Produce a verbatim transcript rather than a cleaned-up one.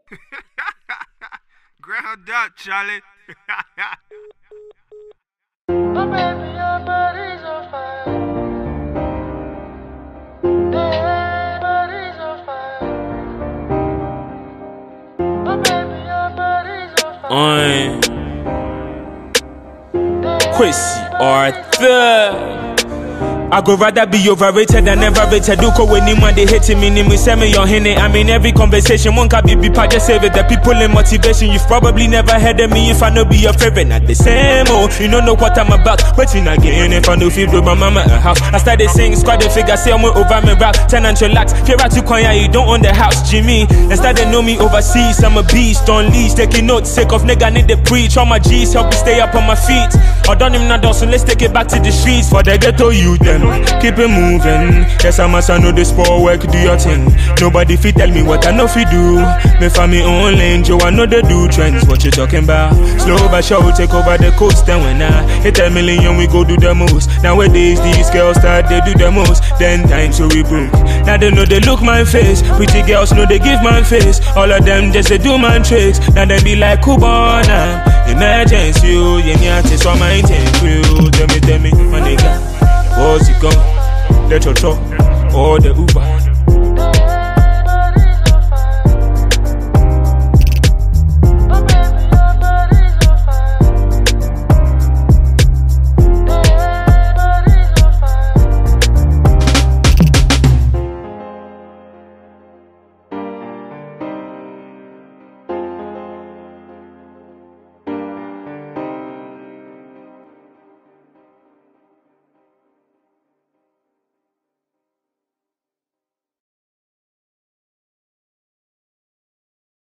Ground up, Charlie. Oh baby, your body's on fire. Hey, body's on fire. Oh baby, your body's on fire. Oi, Kwesi Arthur. I go rather be overrated than never rated. Do ko when anyone they hating me, name we send me your henny. I mean every conversation, one can be be part just save it. The people in motivation, you've probably never heard of me if I know be your favorite. Not the same, oh, you don't know what I'm about. Waiting again if I know feel with my mama a house. I started saying squad the figure, say I'm over me rap. Turn and relax, fear out to Konya, you don't own the house, Jimmy. Instead they know me overseas, I'm a beast on leash. Taking notes, sake of nigga need to preach. All my G's help me stay up on my feet. Or done him not done, so let's take it back to the streets. For the ghetto you them. Keep it moving. Yes, I must know the sport work, do your thing. Nobody fit tell me what I know fi do. Me for me own lane, Joe, I know they do trends. What you talking about? Slow but sure, take over the coast. Then when I hit a million, we go do the most. Nowadays, these girls start, they do the most. Then time, so we broke. Now they know they look my face. Pretty girls know they give my face. All of them just they do my tricks. Now they be like, Kubana. Emergency, you, you need to so my thank you. Tell me, tell me, my nigga. What's it gone? Let your talk, or the Uber.